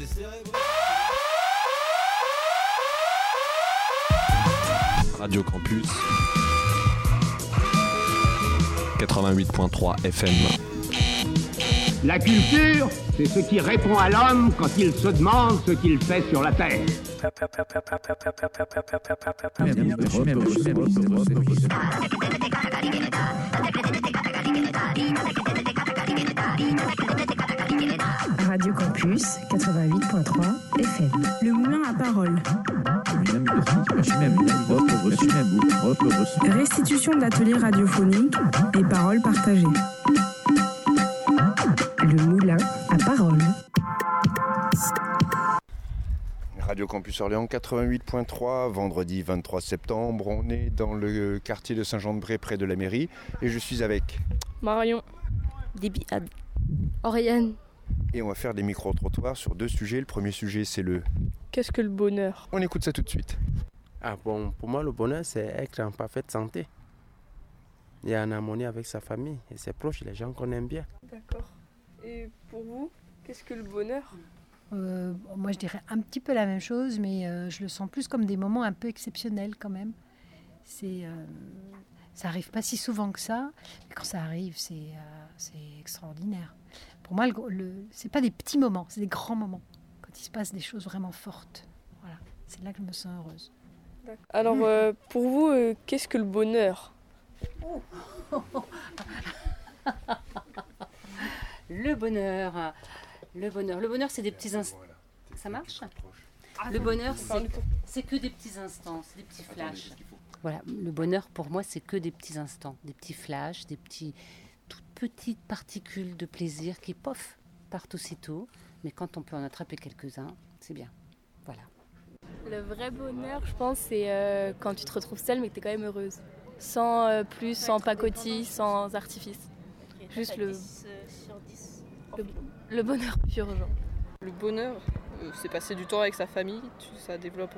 Radio Campus 88.3 FM. La culture, c'est ce qui répond à l'homme quand il se demande ce qu'il fait sur la terre. Radio Campus 88.3 FM. Le moulin à parole. Restitution de l'atelier radiophonique et paroles partagées. Le moulin à parole. Radio Campus Orléans 88.3, vendredi 23 septembre. On est dans le quartier de Saint-Jean-de-Bray, près de la mairie. Et je suis avec Marion, Débiade, Oriane. Et on va faire des micro-trottoirs sur deux sujets. Le premier sujet, c'est le... Qu'est-ce que le bonheur ? On écoute ça tout de suite. Pour moi, le bonheur, c'est être en parfaite santé. Et en harmonie avec sa famille et ses proches, les gens qu'on aime bien. D'accord. Et pour vous, qu'est-ce que le bonheur ? Moi, je dirais un petit peu la même chose, mais je le sens plus comme des moments un peu exceptionnels quand même. Ça arrive pas si souvent que ça, mais quand ça arrive, c'est extraordinaire. Pour moi, c'est pas des petits moments, c'est des grands moments. Quand il se passe des choses vraiment fortes. Voilà, c'est là que je me sens heureuse. Alors, pour vous, qu'est-ce que le bonheur ? Le bonheur, c'est des petits instants. Ça marche ? Le bonheur, c'est que des petits instants, c'est des petits flashs. Voilà, le bonheur pour moi, c'est que des petits instants, des petits flashs, toutes petites particules de plaisir qui, pof, partent aussitôt. Mais quand on peut en attraper quelques-uns, c'est bien. Voilà. Le vrai bonheur, je pense, c'est quand tu te retrouves seule, mais que tu es quand même heureuse. Sans plus, sans pacotille, sans artifice. Juste le bonheur pur, genre. Le bonheur, c'est passer du temps avec sa famille. Ça développe...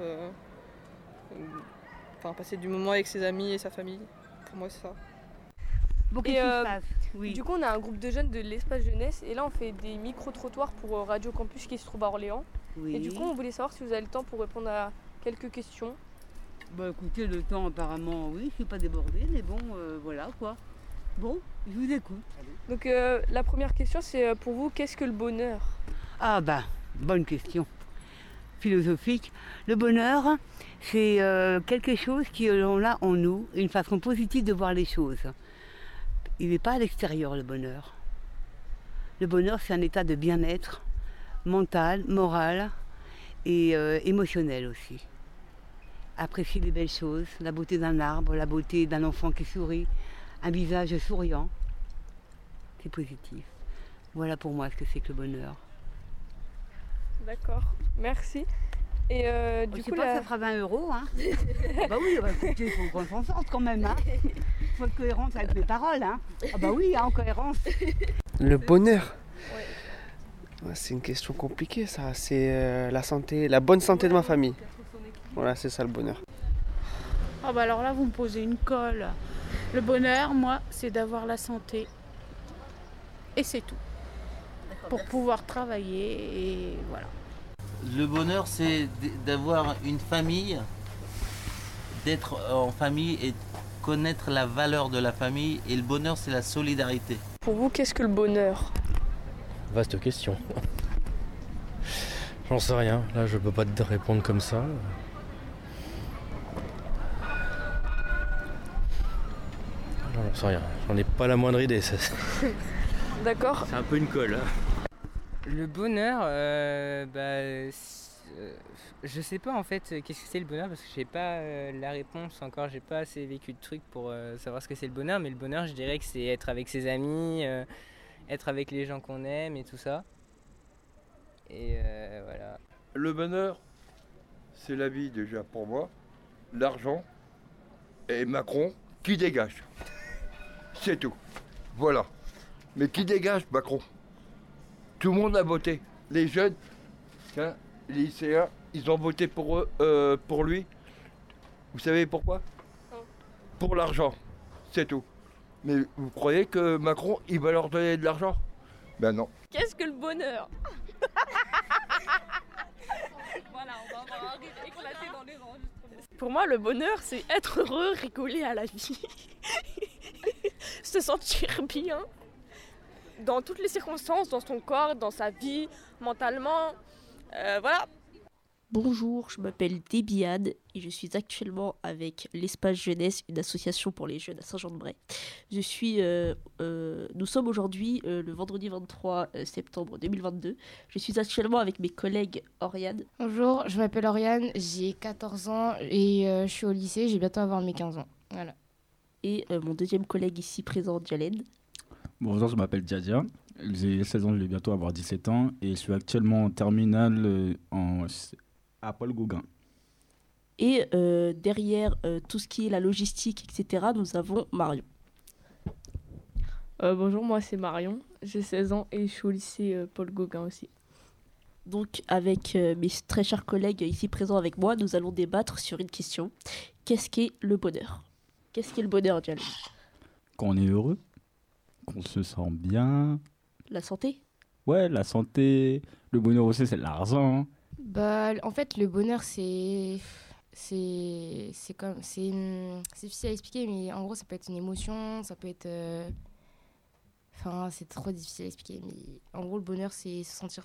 passer du moment avec ses amis et sa famille. Pour moi, c'est ça. Bon, qu'est-ce qui se passe ? Oui. Du coup, on a un groupe de jeunes de l'espace jeunesse et là, on fait des micro-trottoirs pour Radio Campus qui se trouve à Orléans. Oui. Et du coup, on voulait savoir si vous avez le temps pour répondre à quelques questions. Bah écoutez, le temps apparemment, oui, je suis pas débordée, mais bon, voilà quoi. Bon, je vous écoute. Donc la première question, c'est pour vous, qu'est-ce que le bonheur ? Ah bah, bonne question. Philosophique. Le bonheur, c'est quelque chose qui est là en nous, une façon positive de voir les choses. Il n'est pas à l'extérieur, le bonheur. Le bonheur, c'est un état de bien-être mental, moral et émotionnel aussi. Apprécier les belles choses, la beauté d'un arbre, la beauté d'un enfant qui sourit, un visage souriant. C'est positif. Voilà pour moi ce que c'est que le bonheur. D'accord, merci. Et du coup, ça fera 20 €, hein. Bah oui, écoutez, il faut qu'on s'en sorte quand même, hein. Il faut être cohérente avec mes paroles, hein. Ah bah oui, en cohérence. Le bonheur ? Ouais. C'est une question compliquée, ça. C'est la santé, la bonne santé de ma famille. Voilà, c'est ça le bonheur. Ah bah alors là, vous me posez une colle. Le bonheur, moi, c'est d'avoir la santé. Et c'est tout. Pour pouvoir travailler et voilà. Le bonheur, c'est d'avoir une famille, d'être en famille et connaître la valeur de la famille. Et le bonheur, c'est la solidarité. Pour vous, qu'est-ce que le bonheur ? Vaste question. J'en sais rien. Là, je peux pas te répondre comme ça. J'en sais rien. J'en ai pas la moindre idée. Ça. D'accord. C'est un peu une colle. Hein. Le bonheur, je sais pas en fait qu'est-ce que c'est le bonheur parce que j'ai pas la réponse encore, j'ai pas assez vécu de trucs pour savoir ce que c'est le bonheur, mais le bonheur je dirais que c'est être avec ses amis, être avec les gens qu'on aime et tout ça. Et voilà. Le bonheur, c'est la vie déjà pour moi, l'argent et Macron qui dégage. C'est tout. Voilà. Mais qui dégage Macron ? Tout le monde a voté. Les jeunes, les lycéens, ils ont voté pour lui. Vous savez pourquoi ? Non. Pour l'argent. C'est tout. Mais vous croyez que Macron, il va leur donner de l'argent ? Ben non. Qu'est-ce que le bonheur ? Pour moi, le bonheur, c'est être heureux, rigoler à la vie, se sentir bien dans toutes les circonstances, dans son corps, dans sa vie, mentalement. Voilà. Bonjour, je m'appelle Débiane et je suis actuellement avec l'Espace Jeunesse, une association pour les jeunes à Saint-Jean-de-Bray. Nous sommes aujourd'hui le vendredi 23 septembre 2022. Je suis actuellement avec mes collègues Oriane. Bonjour, je m'appelle Oriane, j'ai 14 ans et je suis au lycée, j'ai bientôt avoir mes 15 ans. Voilà. Et mon deuxième collègue ici présent, Jalen. Bonjour, je m'appelle Diadia, j'ai 16 ans, je vais bientôt avoir 17 ans et je suis actuellement en terminale à Paul Gauguin. Et derrière tout ce qui est la logistique, etc., nous avons Marion. Bonjour, moi c'est Marion, j'ai 16 ans et je suis au lycée Paul Gauguin aussi. Donc avec mes très chers collègues ici présents avec moi, nous allons débattre sur une question. Qu'est-ce qu'est le bonheur ? Qu'est-ce qu'est le bonheur, Jalen ? Quand on est heureux, qu'on se sent bien. La santé ? Ouais, la santé. Le bonheur aussi, c'est l'argent. Bah, en fait, le bonheur, c'est difficile à expliquer, mais en gros, ça peut être une émotion, ça peut être... Enfin, c'est trop difficile à expliquer, mais en gros, le bonheur, c'est se sentir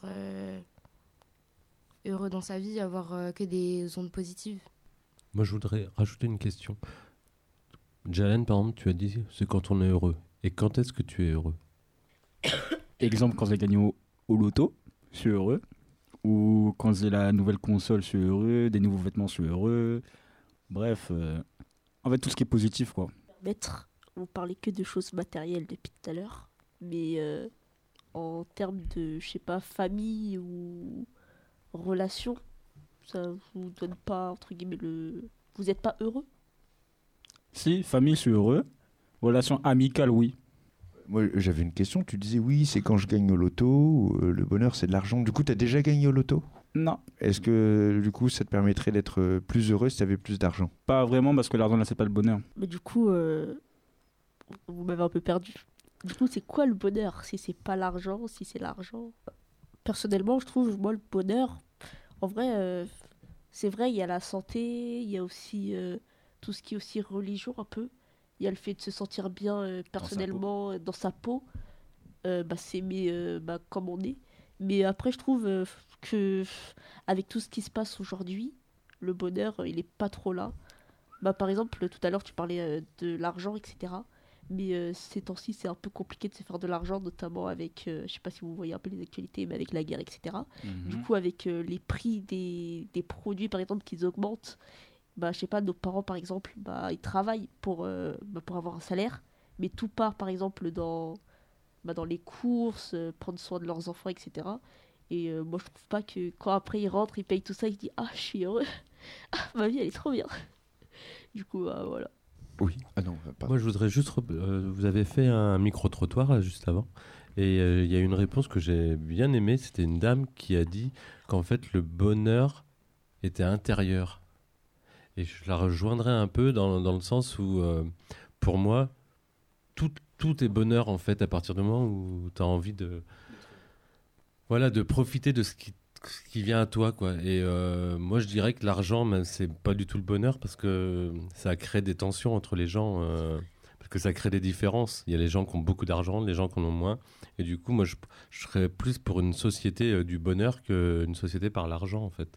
heureux dans sa vie, avoir que des ondes positives. Moi, je voudrais rajouter une question. Jalen, par exemple, tu as dit c'est quand on est heureux. Et quand est-ce que tu es heureux ? Exemple, quand j'ai gagné au loto, je suis heureux. Ou quand j'ai la nouvelle console, je suis heureux. Des nouveaux vêtements, je suis heureux. Bref, en fait, tout ce qui est positif, quoi. Maître, on parlait que de choses matérielles depuis tout à l'heure. Mais en termes de, je sais pas, famille ou relation, ça vous donne pas, entre guillemets, vous êtes pas heureux ? Si, famille, je suis heureux. Relation amicale, oui. Moi, j'avais une question. Tu disais, oui, c'est quand je gagne au loto. Le bonheur, c'est de l'argent. Du coup, tu as déjà gagné au loto ? Non. Est-ce que, du coup, ça te permettrait d'être plus heureux si tu avais plus d'argent ? Pas vraiment, parce que l'argent, là, c'est pas le bonheur. Mais du coup, vous m'avez un peu perdu. Du coup, c'est quoi le bonheur ? Si c'est pas l'argent, si c'est l'argent ? Personnellement, je trouve, moi, le bonheur, en vrai, c'est vrai, il y a la santé, il y a aussi tout ce qui est aussi religion, un peu. Il y a le fait de se sentir bien personnellement dans sa peau, s'aimer comme on est. Mais après, je trouve que avec tout ce qui se passe aujourd'hui, le bonheur, il est pas trop là. Par exemple, tout à l'heure, tu parlais de l'argent, etc. Mais ces temps-ci, c'est un peu compliqué de se faire de l'argent, notamment avec, je sais pas si vous voyez un peu les actualités, mais avec la guerre, etc. Du coup, avec les prix des produits, par exemple, qui augmentent, je sais pas, nos parents, par exemple, ils travaillent pour avoir un salaire, mais tout part, par exemple, dans les courses, prendre soin de leurs enfants, etc. Et moi, je trouve pas que quand après ils rentrent, ils payent tout ça, ils se disent « Ah, je suis heureux. Ah, ma vie, elle est trop bien. » Du coup, voilà. Oui. Ah non, pas. Moi, je voudrais juste... vous avez fait un micro-trottoir, là, juste avant. Et il y a une réponse que j'ai bien aimée. C'était une dame qui a dit qu'en fait, le bonheur était intérieur. Et je la rejoindrai un peu dans le sens où, pour moi, tout est bonheur, en fait, à partir du moment où tu as envie de profiter de ce qui vient à toi, quoi. Et moi, je dirais que l'argent, c'est pas du tout le bonheur parce que ça crée des tensions entre les gens, parce que ça crée des différences. Il y a les gens qui ont beaucoup d'argent, les gens qui en ont moins. Et du coup, moi, je serais plus pour une société du bonheur qu'une société par l'argent, en fait.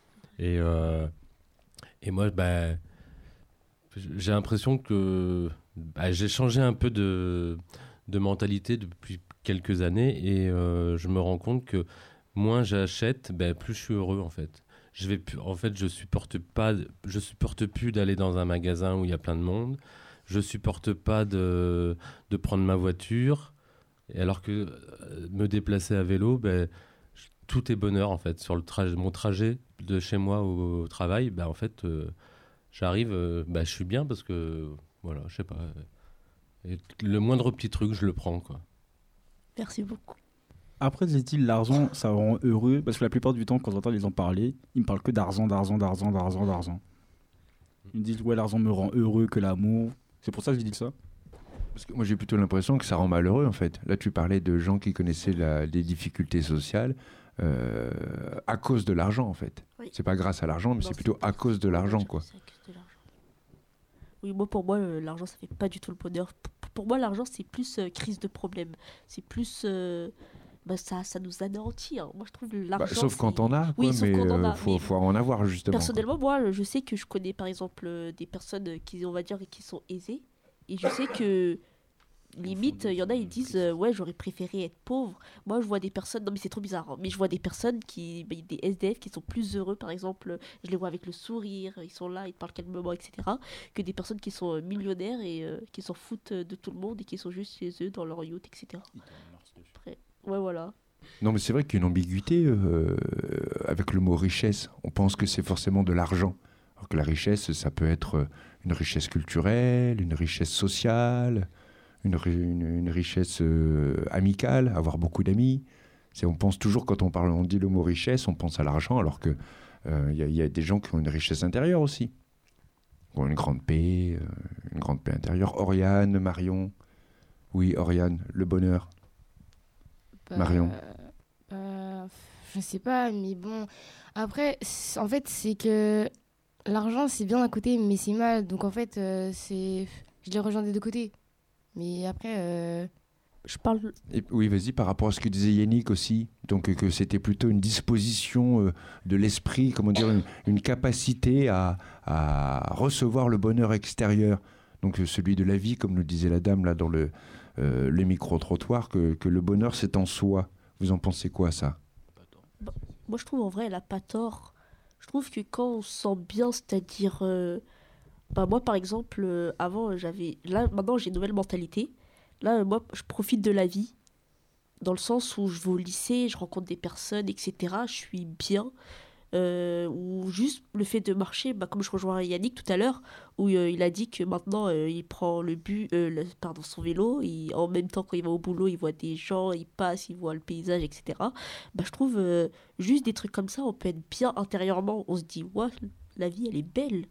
Et moi, j'ai l'impression que j'ai changé un peu de mentalité depuis quelques années et je me rends compte que moins j'achète, plus je suis heureux en fait. Je supporte plus d'aller dans un magasin où il y a plein de monde. Je supporte pas de prendre ma voiture. Et alors que me déplacer à vélo, tout est bonheur en fait. Sur mon trajet de chez moi au travail, en fait, j'arrive, je suis bien parce que voilà, je sais pas. Et le moindre petit truc, je le prends quoi. Merci beaucoup. Après, dit-il, l'argent, ça rend heureux. Parce que la plupart du temps, quand j'entends les gens parler, ils me parlent que d'argent. Ils me disent, ouais, l'argent me rend heureux que l'amour. C'est pour ça que je dis ça. Parce que moi, j'ai plutôt l'impression que ça rend malheureux, en fait. Là, tu parlais de gens qui connaissaient les difficultés sociales à cause de l'argent, en fait. Oui. C'est pas grâce à l'argent, mais c'est plutôt à cause de l'argent, quoi. Oui, moi, pour moi, l'argent, ça fait pas du tout le bonheur. Pour moi, l'argent, c'est plus crise de problème. C'est plus... ça nous anéantit. Hein. Moi, je trouve l'argent... sauf quand on a, quoi, oui, sauf mais quand on a. faut en avoir, justement. Personnellement, moi, je sais que je connais, par exemple, des personnes qui, on va dire, qui sont aisées. Et je sais que... Limite, il y en a, ils disent ouais, j'aurais préféré être pauvre. Moi, je vois des personnes, non mais c'est trop bizarre, hein, mais je vois des personnes des SDF qui sont plus heureux, par exemple, je les vois avec le sourire, ils sont là, ils te parlent calmement, etc. Que des personnes qui sont millionnaires et qui s'en foutent de tout le monde et qui sont juste chez eux dans leur yacht, etc. Après, ouais, voilà. Non, mais c'est vrai qu'il y a une ambiguïté avec le mot richesse. On pense que c'est forcément de l'argent. Alors que la richesse, ça peut être une richesse culturelle, une richesse sociale, une richesse amicale, avoir beaucoup d'amis. On pense toujours, quand on dit le mot richesse, on pense à l'argent, alors que y a des gens qui ont une richesse intérieure aussi. Qui ont une grande paix intérieure. Oriane, Marion. Oui, Oriane, le bonheur. Marion. Je sais pas, mais bon. Après, en fait, c'est que l'argent, c'est bien d'un côté, mais c'est mal. Donc en fait, je les rejoins des deux côtés. Mais après, je parle... Oui, vas-y, par rapport à ce que disait Yannick aussi, donc que c'était plutôt une disposition de l'esprit, comment dire, une capacité à recevoir le bonheur extérieur, donc celui de la vie, comme le disait la dame là dans le micro-trottoir, que le bonheur c'est en soi. Vous en pensez quoi, ça ? Moi, je trouve en vrai, elle n'a pas tort. Je trouve que quand on se sent bien, c'est-à-dire... moi, par exemple, avant, j'avais... Là, maintenant, j'ai une nouvelle mentalité. Là, moi, je profite de la vie. Dans le sens où je vais au lycée, je rencontre des personnes, etc. Je suis bien. Ou juste le fait de marcher, comme je rejoins Yannick tout à l'heure, où il a dit que maintenant, il prend son vélo. En même temps, quand il va au boulot, il voit des gens, il passe, il voit le paysage, etc. Je trouve juste des trucs comme ça, on peut être bien intérieurement. On se dit, ouais, la vie, elle est belle.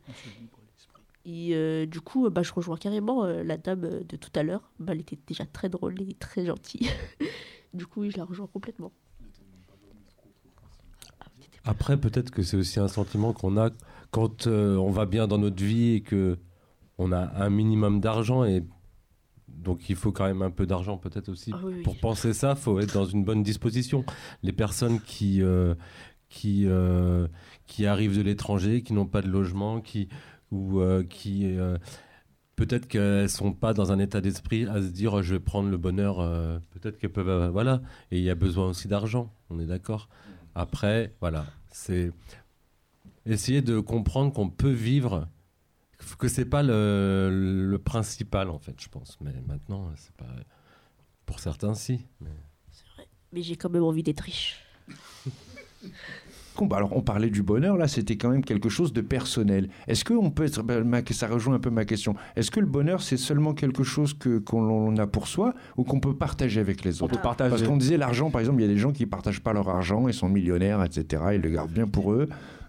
Et du coup, je rejoins carrément la dame de tout à l'heure. Elle était déjà très drôle et très gentille. Du coup, oui, je la rejoins complètement. Après, peut-être que c'est aussi un sentiment qu'on a quand on va bien dans notre vie et qu'on a un minimum d'argent. Et donc, il faut quand même un peu d'argent peut-être aussi. Ah, oui. Pour penser ça, il faut être dans une bonne disposition. Les personnes qui arrivent de l'étranger, qui n'ont pas de logement, peut-être qu'elles sont pas dans un état d'esprit à se dire je vais prendre le bonheur, peut-être qu'elles peuvent voilà, et il y a besoin aussi d'argent, on est d'accord. Après voilà, c'est essayer de comprendre qu'on peut vivre, que c'est pas le principal en fait, je pense, mais maintenant c'est pas pour certains si, c'est vrai, mais j'ai quand même envie d'être riche. Bon, alors on parlait du bonheur, là c'était quand même quelque chose de personnel. Est-ce qu'on peut être, ça rejoint un peu ma question, est-ce que le bonheur c'est seulement quelque chose qu'on a pour soi ou qu'on peut partager avec les autres ? Parce qu'on disait l'argent, par exemple, il y a des gens qui ne partagent pas leur argent, ils sont millionnaires, etc., ils le gardent bien pour eux.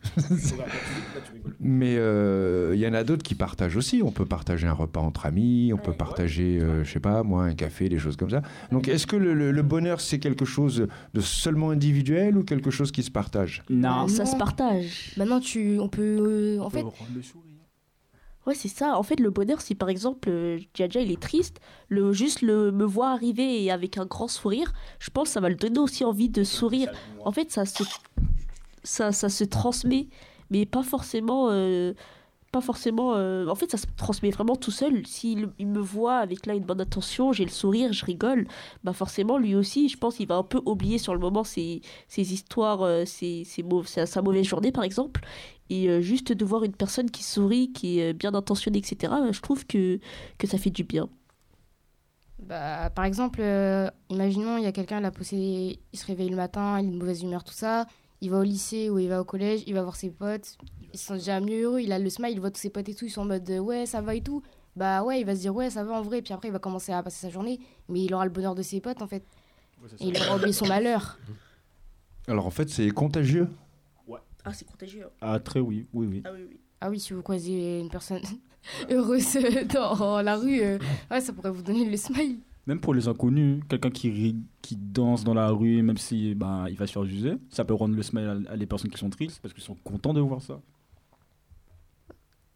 Mais il y en a d'autres qui partagent aussi. On peut partager un repas entre amis, on peut partager, je sais pas moi, un café, des choses comme ça. Donc est-ce que le bonheur c'est quelque chose de seulement individuel ou quelque chose qui se partage ? Non, ça se partage. Maintenant, on peut en fait... Ouais, c'est ça. En fait, le bonheur, si par exemple, Djadja, il est triste, juste me voir arriver et avec un grand sourire, je pense que ça va le donner aussi envie de sourire. En fait, ça se transmet, mais pas forcément... en fait, ça se transmet vraiment tout seul. S'il me voit avec là une bonne attention, j'ai le sourire, je rigole, forcément, lui aussi, je pense qu'il va un peu oublier sur le moment ses histoires, sa mauvaise journée, par exemple. Et juste de voir une personne qui sourit, qui est bien intentionnée, etc., je trouve que ça fait du bien. Par exemple, imaginons, il y a quelqu'un, il se réveille le matin, il a une mauvaise humeur, tout ça. Il va au lycée ou il va au collège, il va voir ses potes, ils se sentent déjà mieux heureux, il a le smile, il voit tous ses potes et tout, ils sont en mode ouais, ça va et tout. Ouais, il va se dire ouais, ça va en vrai, puis après il va commencer à passer sa journée, mais il aura le bonheur de ses potes en fait. Et il aura oublié son malheur. Alors en fait, c'est contagieux. Ouais. Ah, c'est contagieux. Ah, très oui. Ah oui, si vous croisez une personne heureuse dans la rue, ça pourrait vous donner le smile. Même pour les inconnus, quelqu'un qui rit, qui danse dans la rue, même si il va se faire juger, ça peut rendre le smile à les personnes qui sont tristes parce qu'ils sont contents de voir ça.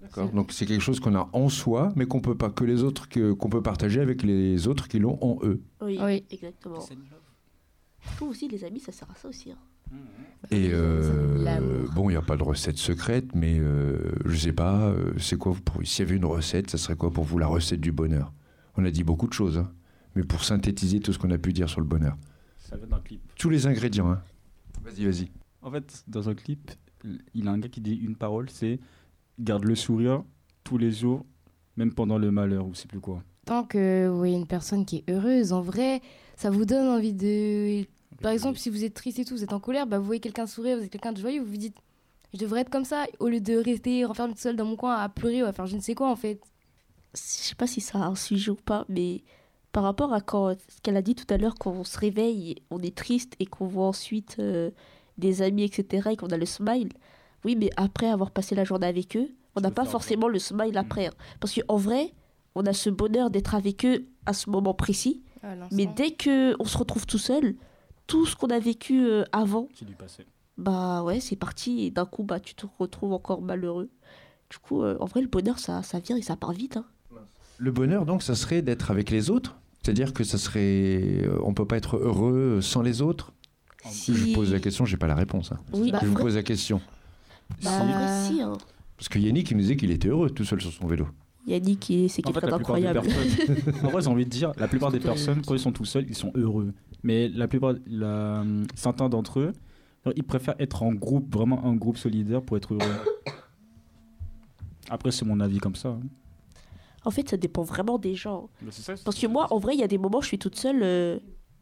D'accord. Donc c'est quelque chose qu'on a en soi, mais qu'on peut pas qu'on peut partager avec les autres qui l'ont en eux. Oui, exactement. Je trouve aussi les amis, ça sert à ça aussi. Hein. Et bon, il n'y a pas de recette secrète, mais je sais pas, c'est quoi s'il y avait une recette, ça serait quoi pour vous la recette du bonheur? On a dit beaucoup de choses, hein, mais pour synthétiser tout ce qu'on a pu dire sur le bonheur. Ça vient d'un clip. Tous les ingrédients, hein. Vas-y. En fait, dans un clip, il y a un gars qui dit une parole, c'est garde le sourire tous les jours, même pendant le malheur ou c'est plus quoi. Tant que vous voyez une personne qui est heureuse, en vrai, ça vous donne envie de... Par exemple, si vous êtes triste et tout, vous êtes en colère, bah vous voyez quelqu'un sourire, vous êtes quelqu'un de joyeux, vous vous dites je devrais être comme ça, au lieu de rester renfermé seul dans mon coin à pleurer ou à faire je ne sais quoi en fait. Je sais pas si ça a un sujet ou pas, mais par rapport à ce qu'elle a dit tout à l'heure, quand on se réveille, on est triste et qu'on voit ensuite des amis, etc., et qu'on a le smile. Oui, mais après avoir passé la journée avec eux, on n'a pas forcément le smile après. Hein. Parce qu'en vrai, on a ce bonheur d'être avec eux à ce moment précis, mais dès qu'on se retrouve tout seul, tout ce qu'on a vécu avant, c'est du passé. Bah ouais, c'est parti, et d'un coup, bah, tu te retrouves encore malheureux. Du coup, en vrai, le bonheur, ça vient et ça part vite. Hein. Le bonheur, donc, ça serait d'être avec les autres? C'est-à-dire que ça serait... on peut pas être heureux sans les autres? Si je pose la question, j'ai pas la réponse. Hein. Oui, je vous pose la question. Si, hein. Parce que Yannick, il nous disait qu'il était heureux tout seul sur son vélo. Yannick, c'est quelqu'un d'incroyable. En vrai, j'ai envie de dire, la plupart des personnes, quand ils sont tout seuls, ils sont heureux. Mais la plupart, certains d'entre eux, ils préfèrent être en groupe, vraiment un groupe solidaire pour être heureux. Après, c'est mon avis comme ça. Hein. En fait, ça dépend vraiment des gens. Ça, parce que moi, en vrai, il y a des moments où je suis toute seule.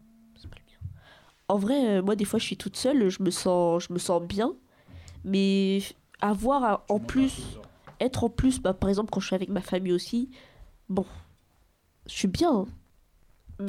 En vrai, moi, des fois, je suis toute seule, je me sens bien. Mais avoir en plus, être en plus, bah, par exemple, quand je suis avec ma famille aussi, bon, je suis bien. Hein.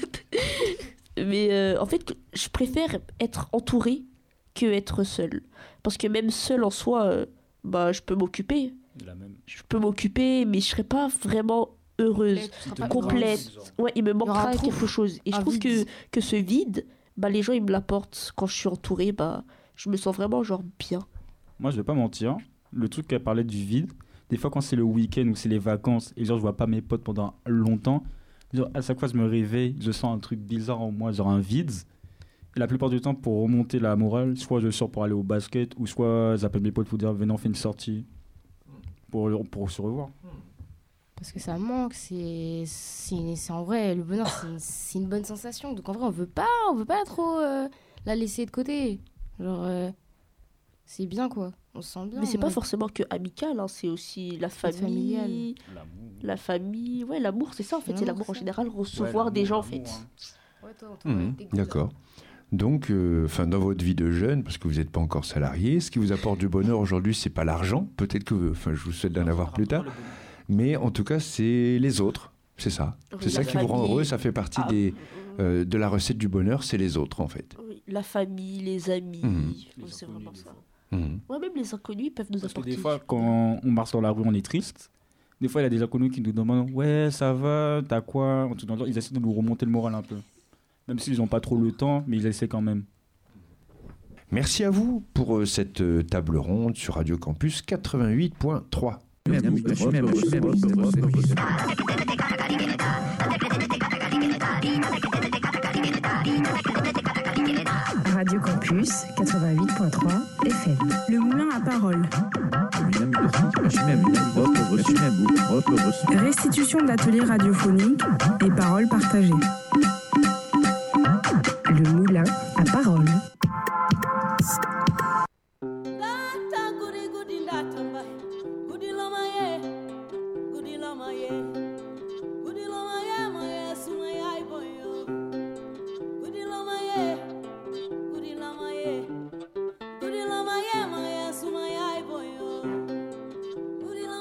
Mais en fait, je préfère être entourée que être seule. Parce que même seule en soi, bah, je peux m'occuper. Je peux m'occuper, mais je serai pas vraiment heureuse, complète. Ouais, il me manquera quelque chose. Et je trouve que ce vide, bah, les gens ils me l'apportent quand je suis entourée. Bah, je me sens vraiment genre bien. Moi, je vais pas mentir. Le truc qu'elle parlait du vide, des fois quand c'est le week-end ou c'est les vacances et genre je vois pas mes potes pendant longtemps, genre, à chaque fois je me réveille, je sens un truc bizarre en moi, genre un vide. Et la plupart du temps, pour remonter la morale, soit je sors pour aller au basket, ou soit j'appelle mes potes pour dire venez on fait une sortie pour se revoir. Parce que ça manque, c'est en vrai, le bonheur c'est une bonne sensation. Donc en vrai on veut pas trop la laisser de côté. Genre c'est bien quoi, on se sent bien. Mais c'est pas forcément que amical, hein, c'est aussi la famille, la famille, ouais, l'amour, c'est ça en fait, c'est l'amour en général, recevoir des gens en fait. D'accord. Donc, dans votre vie de jeune, parce que vous n'êtes pas encore salarié, ce qui vous apporte du bonheur aujourd'hui, c'est pas l'argent. Peut-être que, je vous souhaite d'en avoir plus tard. Mais en tout cas, c'est les autres. C'est ça. Oui, c'est ça qui vous rend heureux. Ça fait partie de la recette du bonheur. C'est les autres, en fait. Oui, la famille, les amis. C'est vraiment ça. Ouais, même les inconnus peuvent nous apporter. Parce que des fois, quand on marche dans la rue, on est triste. Des fois, il y a des inconnus qui nous demandent ouais, ça va, t'as quoi? Ils essaient de nous remonter le moral un peu. Même s'ils n'ont pas trop le temps, mais ils essaient quand même. Merci à vous pour cette table ronde sur Radio Campus 88.3. Radio Campus 88.3 FM. Le moulin à parole. Restitution d'ateliers radiophoniques et paroles partagées. Le moulin à parole.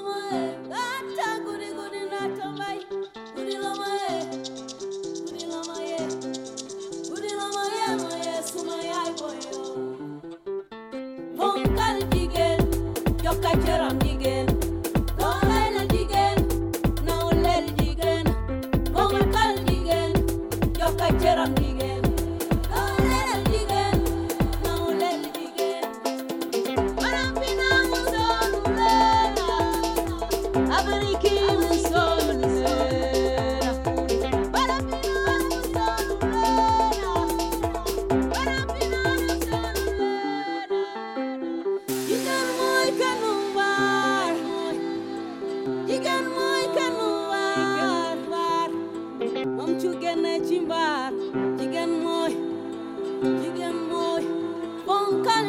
Good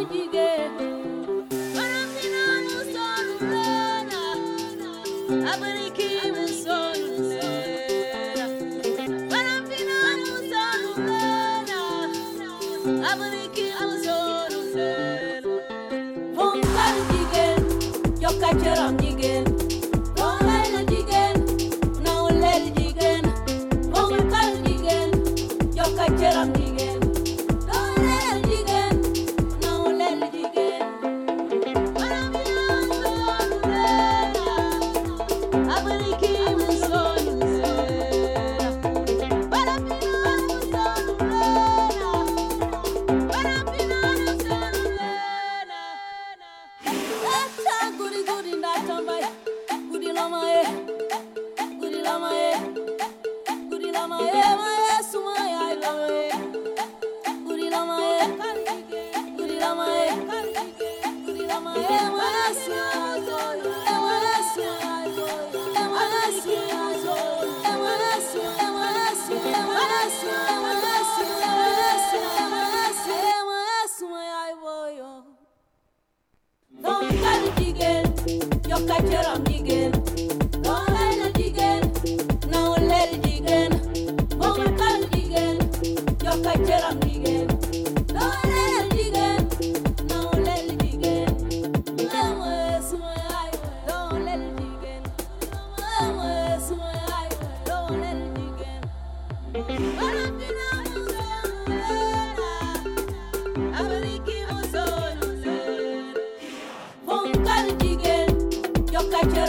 Catch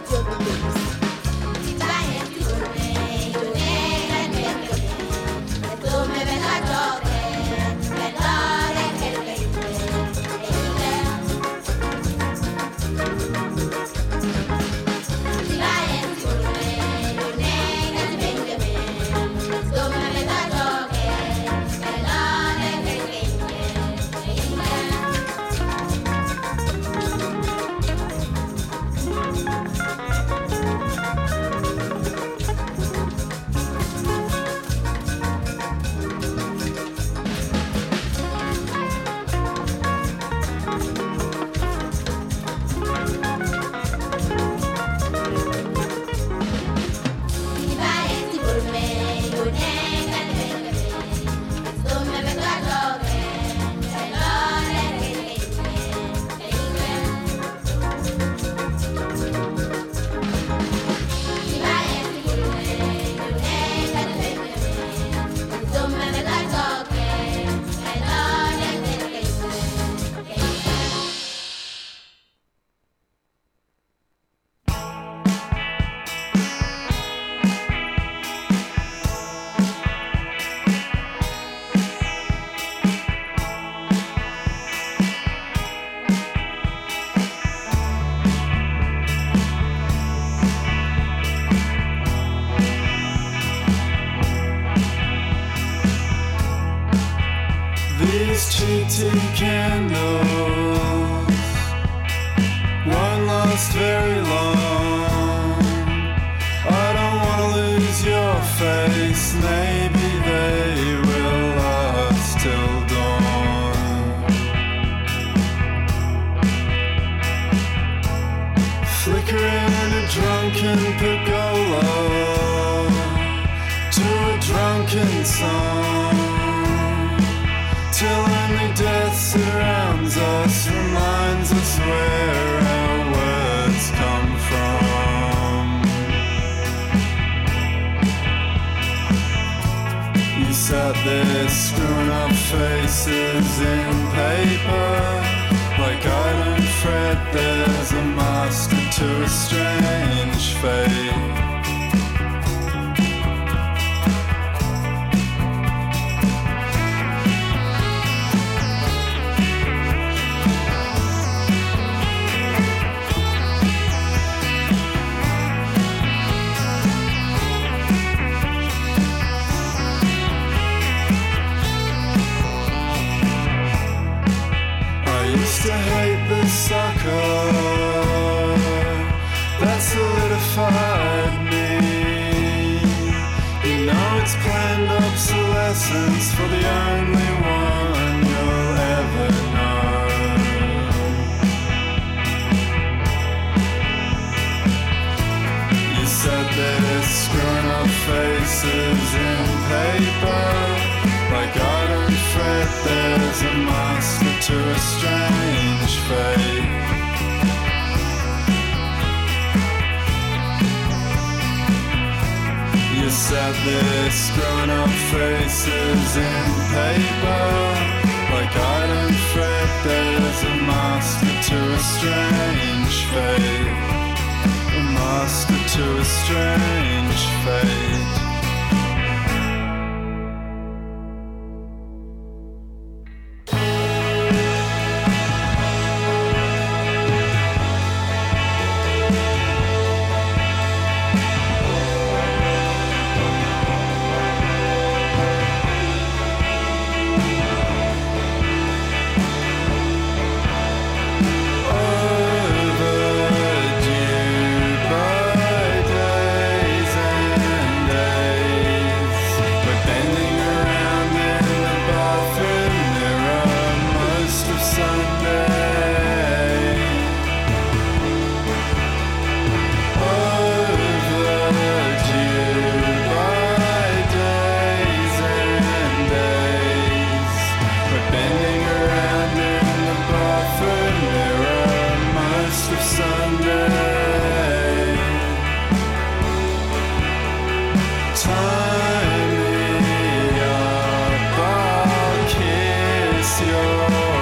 These cheating candles won't last very long. I don't wanna lose your face. Maybe they will last till dawn. Flickering a drunken pergola to a drunken song. Till only death surrounds us, reminds us where our words come from. You sat there screwing up faces in paper. Like I don't fret, there's a master to a strange fate. To hate the sucker that solidified me. You know it's planned obsolescence for the only one you'll ever know. You sat there screwing up faces in paper. Like I don't fret, there's a master to a strange fate. You sat there screwing up faces in paper. Like I don't fret, there's a master to a strange fate. A master to a strange fate.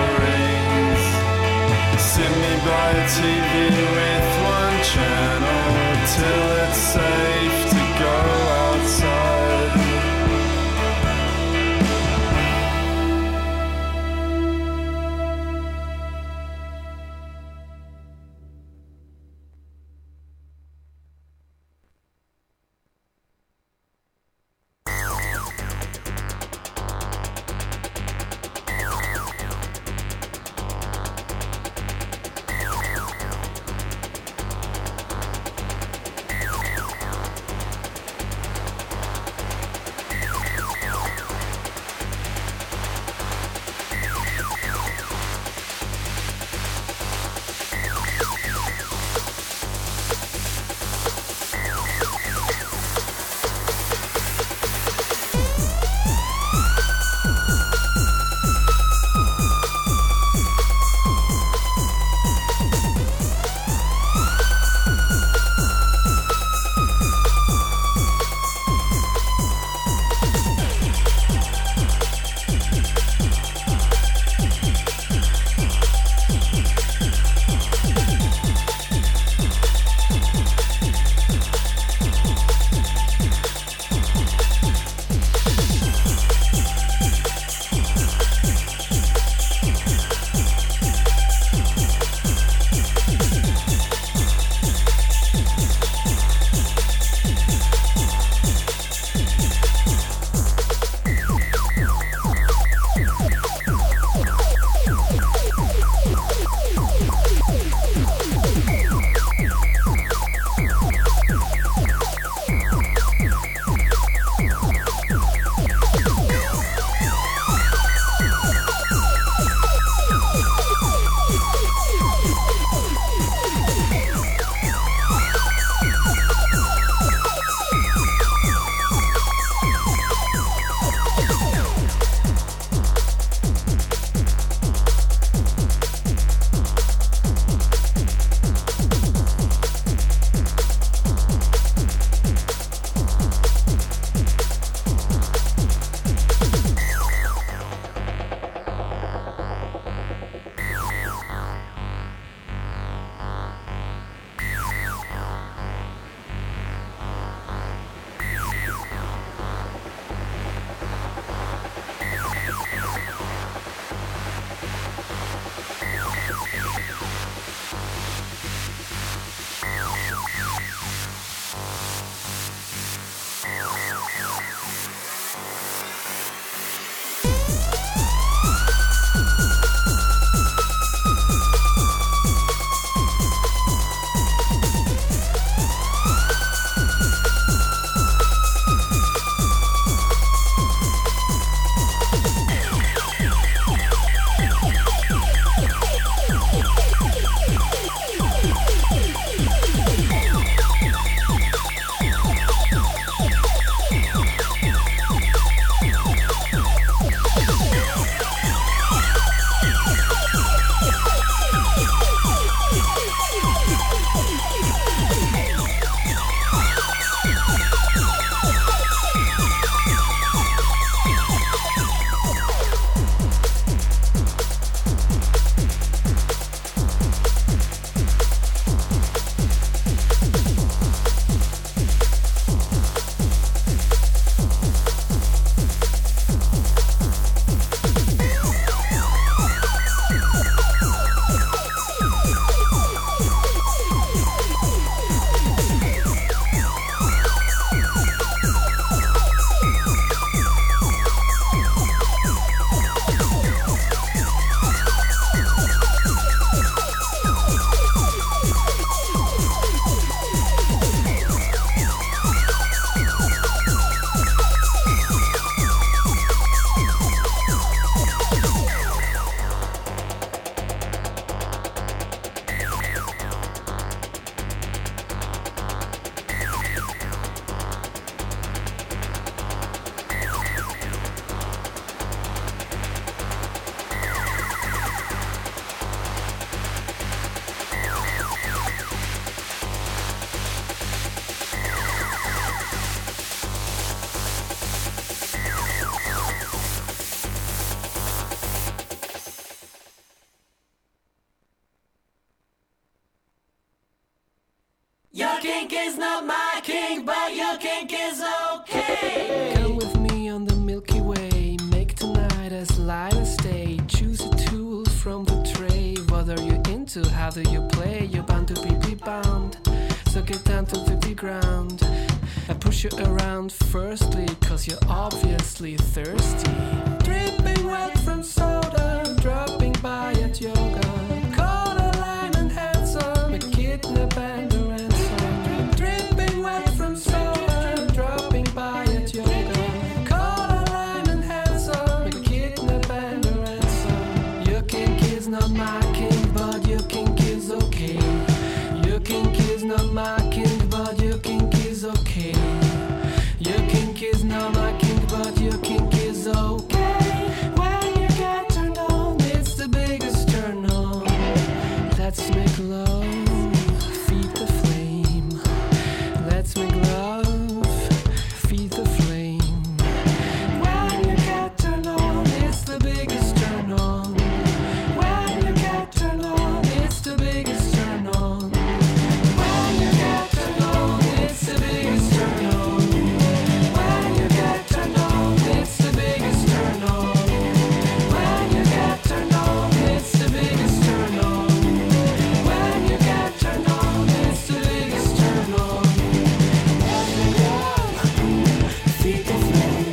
TV with one channel. kink is not my kink, but your kink is okay. Come with me on the Milky Way, make tonight as light as day. Choose a tool from the tray. What are you into? How do you play? You're bound to be bound. So get down to the ground. I push you around firstly, cause you're obviously thirsty. Dripping wet from soda, dropping by at yoga. Call a line and handsome, a kidnap and a ransom. Dripping wet from soda, dropping by at yoga. Call a line and handsome, a kidnap and a ransom. Your kink is not my kink, but your kink is okay. Your kink is not my kink, but your kink is okay. Your kink is not my kink, but your kink is okay. When you get turned on, it's the biggest turn on. Let's make love, feed the flame. Let's make love, feed the flame. When you get turned on, it's the biggest turn on. When you get turned on, it's the biggest turn on. When you get turned on, it's the biggest turn on. When you get turned on, it's the biggest turn on. When you get turned on, it's the biggest turn on. When you get turned on, it's the biggest turn on. Feed the flame.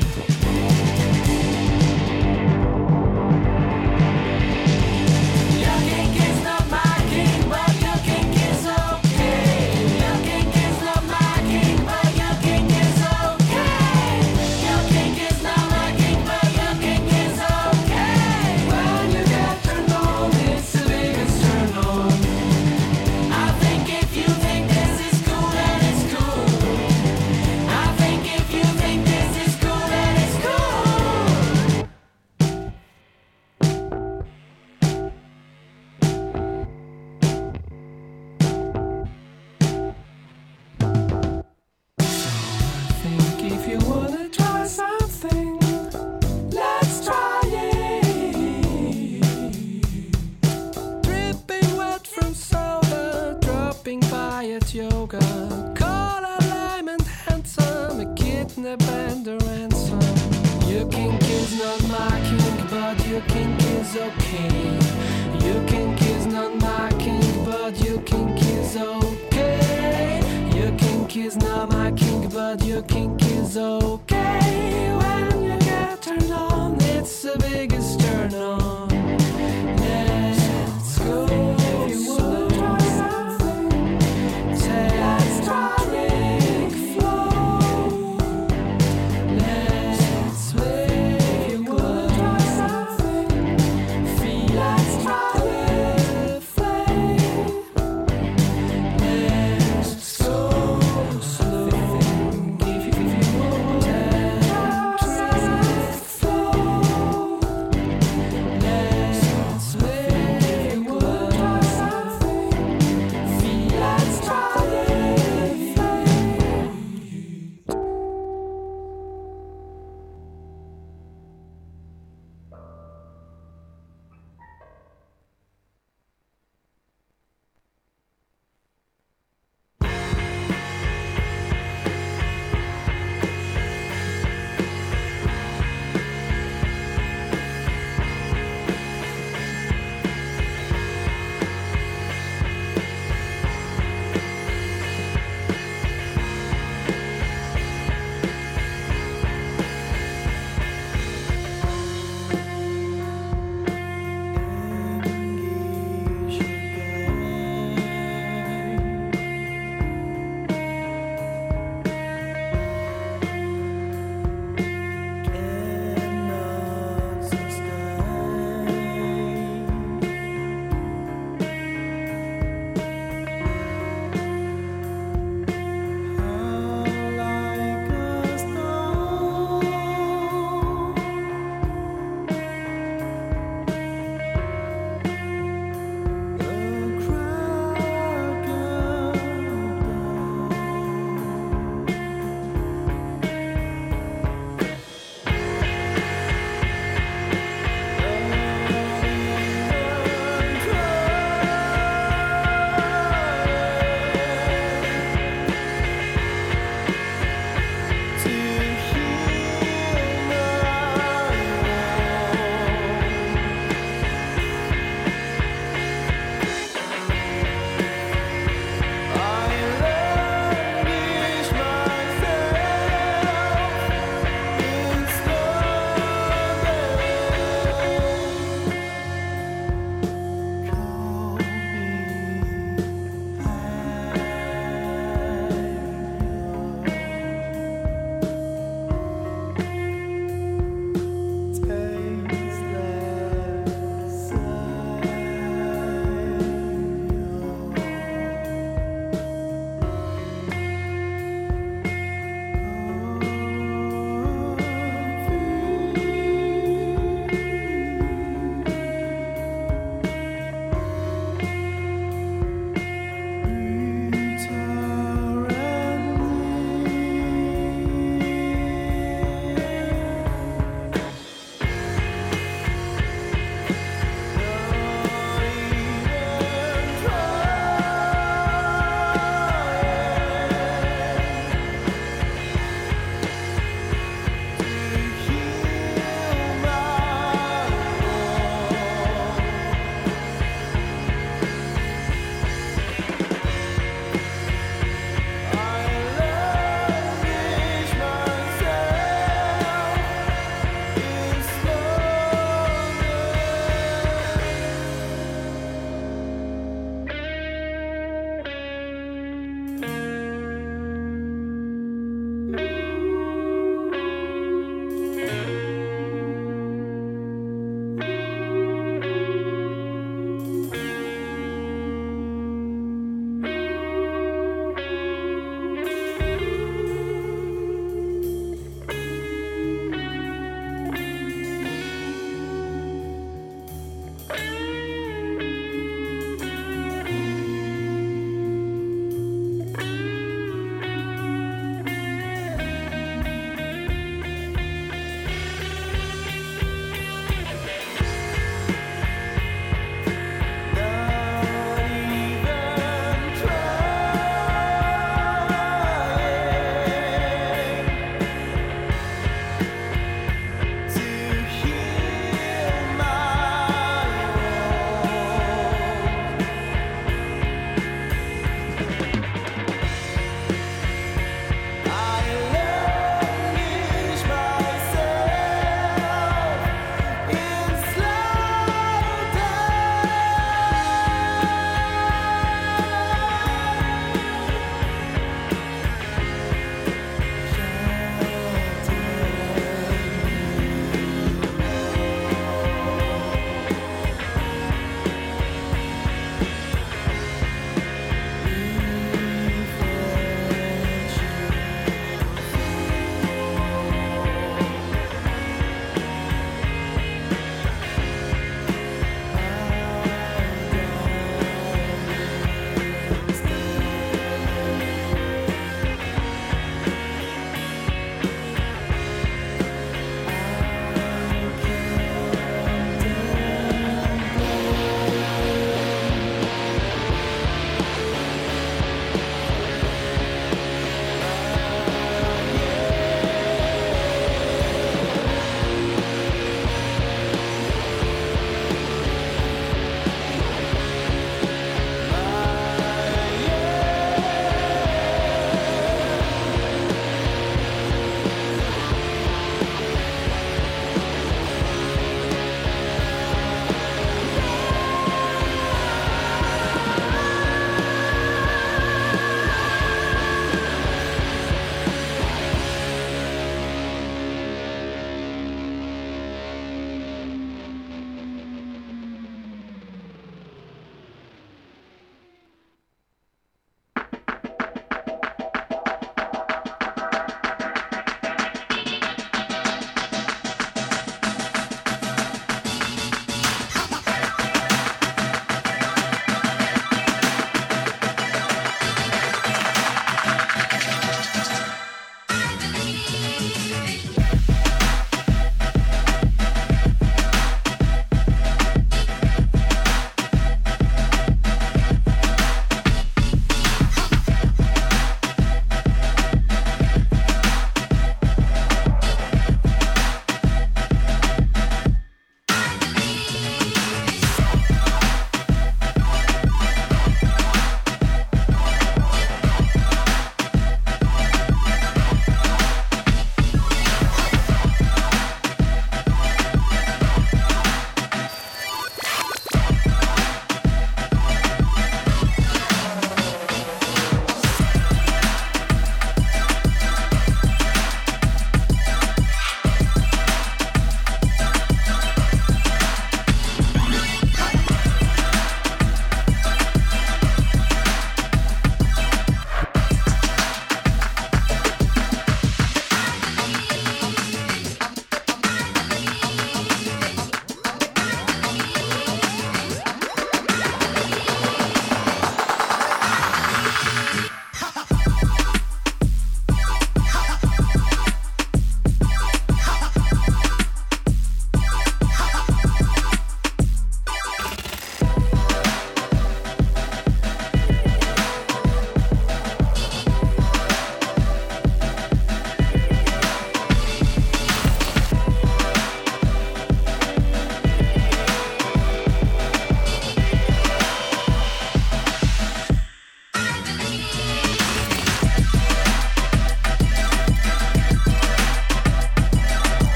Your kink is not my kink, but your kink is okay. Your kink is not my kink, but your kink is okay. Your kink is not my kink, but your kink is okay. When you get turned on, it's the biggest turn on. I think if you think this is cool, then it's cool. I think if you think this is cool, then it's cool. Think if you wanna try something, let's try it. Dripping wet from soda, dropping by at yoga. Call a lime and handsome, a kidnap and a ransom. Your kink is not my kink, but your kink is okay. Your kink is not my kink, but your kink is okay. Your kink is not my kink, but your kink is okay. When you get turned on, it's the biggest turn on. Let's go. If you wanna try something, let's try drink flow. Let's wait. If you wanna try something, feel. Let's try the flame. Let's go slow. If you wanna try drink flow.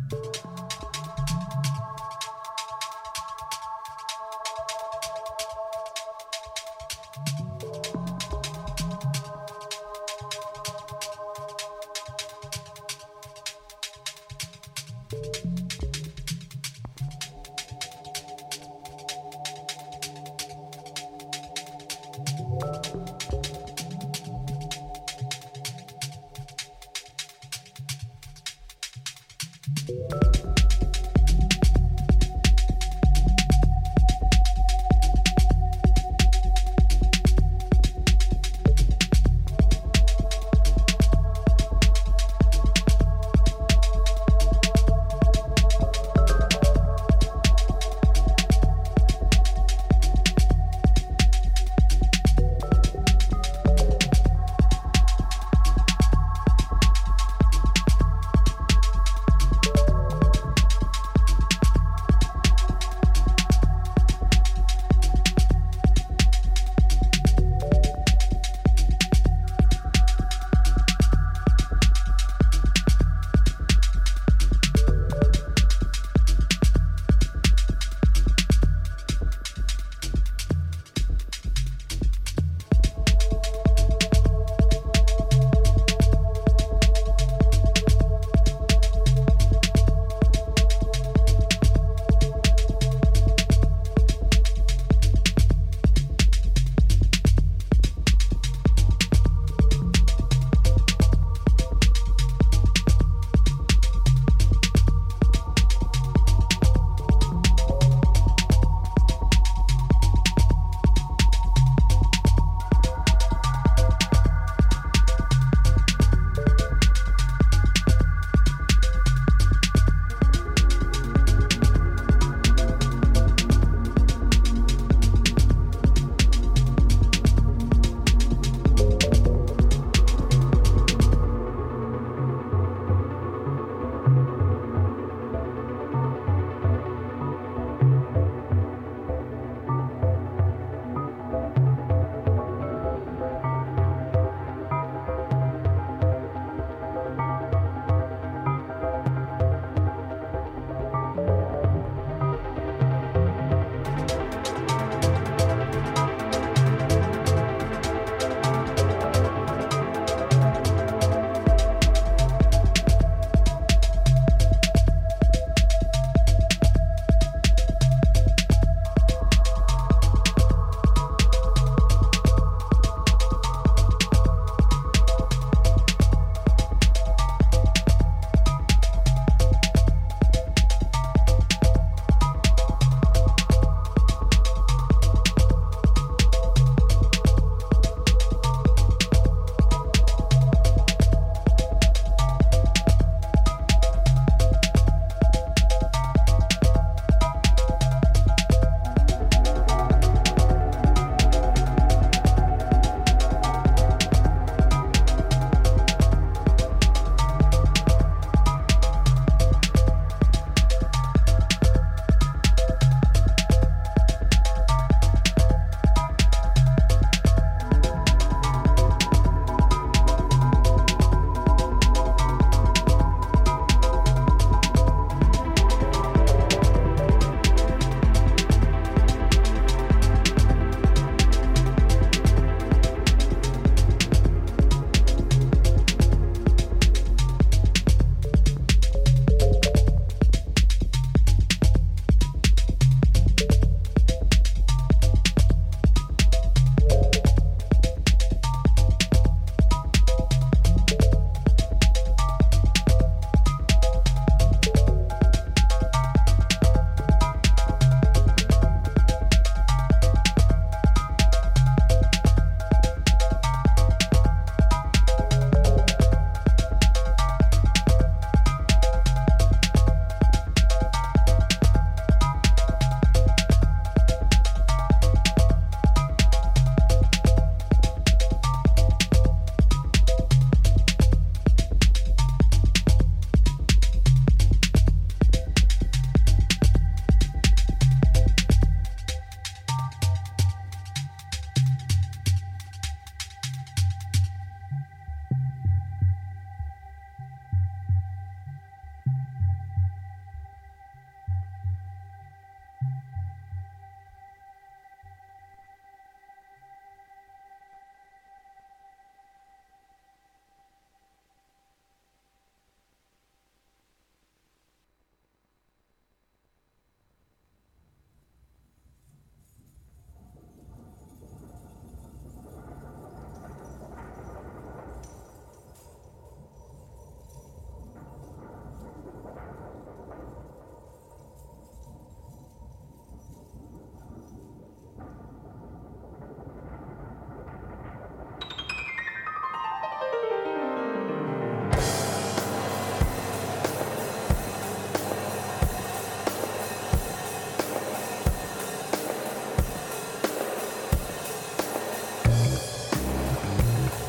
you.